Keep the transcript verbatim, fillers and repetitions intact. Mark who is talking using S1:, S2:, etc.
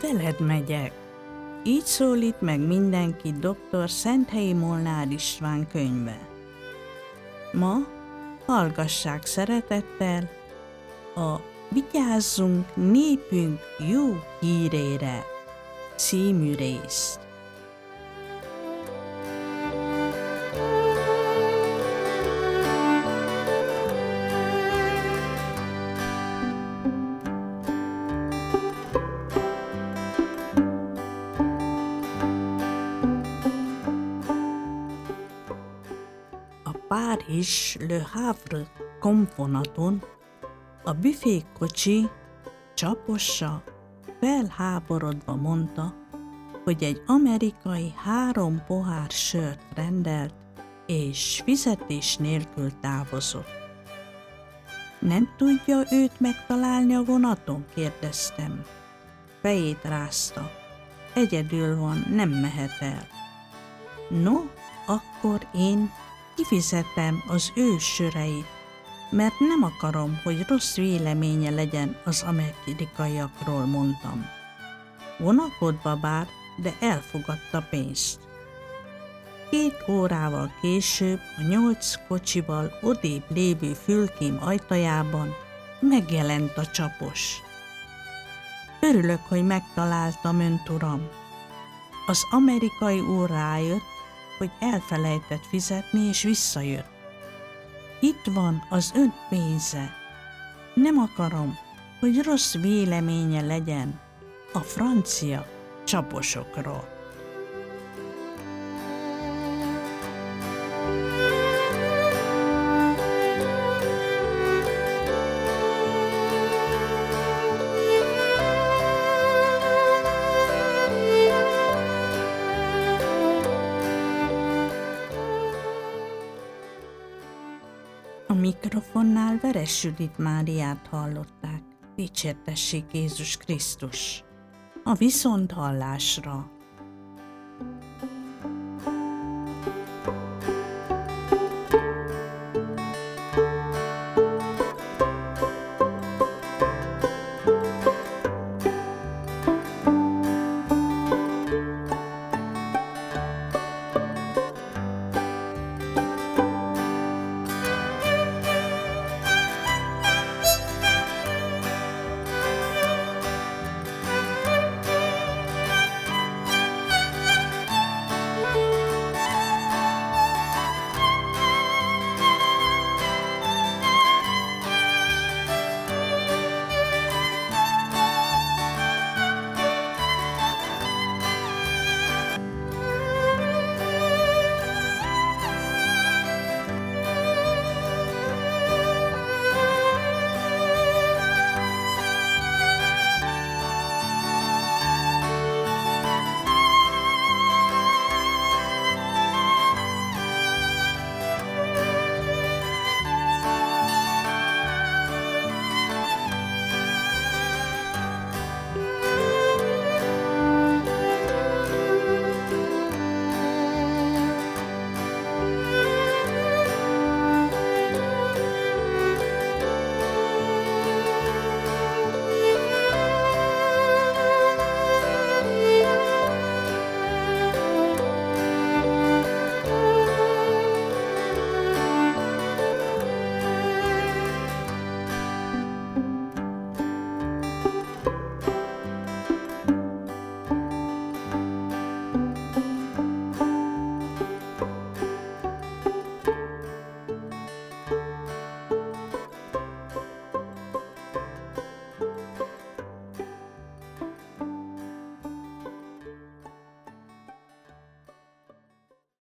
S1: veled megyek. Így szólít meg mindenki doktor Szenthelyi Molnár István könyve. Ma hallgassák szeretettel a Vigyázzunk népünk jó hírére című részt. Párizs Le Havre kompvonaton a büfékocsi csaposa felháborodva mondta, hogy egy amerikai három pohár sört rendelt, és fizetés nélkül távozott. Nem tudja őt megtalálni a vonaton? Kérdeztem. Fejét rázta. Egyedül van, nem mehet el. No, akkor én kifizetem az ő söreit, mert nem akarom, hogy rossz véleménye legyen az amerikaiakról, mondtam. Vonakodva bár, de elfogadta pénzt. Két órával később a nyolc kocsival odébb lévő fülkém ajtajában megjelent a csapos. Örülök, hogy megtaláltam önt, uram. Az amerikai úr rájött, hogy elfelejtett fizetni, és visszajött. Itt van az ön pénze. Nem akarom, hogy rossz véleménye legyen a francia csaposokról. A mikrofonnál Veres Judit Máriát hallották. Dicsértessék Jézus Krisztus! A viszonthallásra!